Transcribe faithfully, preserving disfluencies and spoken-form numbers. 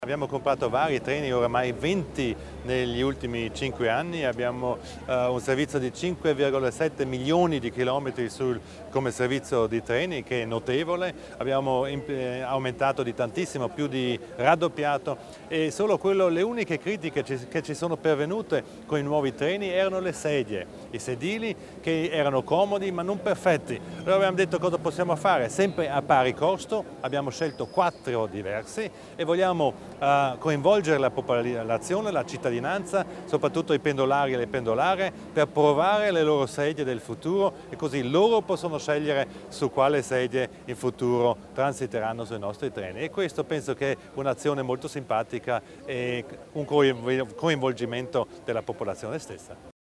Abbiamo comprato vari treni, oramai venti negli ultimi cinque anni, abbiamo uh, un servizio di cinque virgola sette milioni di chilometri sul, come servizio di treni, che è notevole, abbiamo eh, aumentato di tantissimo, più di raddoppiato, e solo quello, le uniche critiche che ci sono pervenute con i nuovi treni erano le sedie, i sedili che erano comodi ma non perfetti. Allora abbiamo detto cosa possiamo fare, sempre a pari costo, abbiamo scelto quattro diversi e vogliamo a coinvolgere la popolazione, la cittadinanza, soprattutto i pendolari e le pendolare, per provare le loro sedie del futuro e così loro possono scegliere su quale sedie in futuro transiteranno sui nostri treni. E questo penso che è un'azione molto simpatica e un coinvolgimento della popolazione stessa.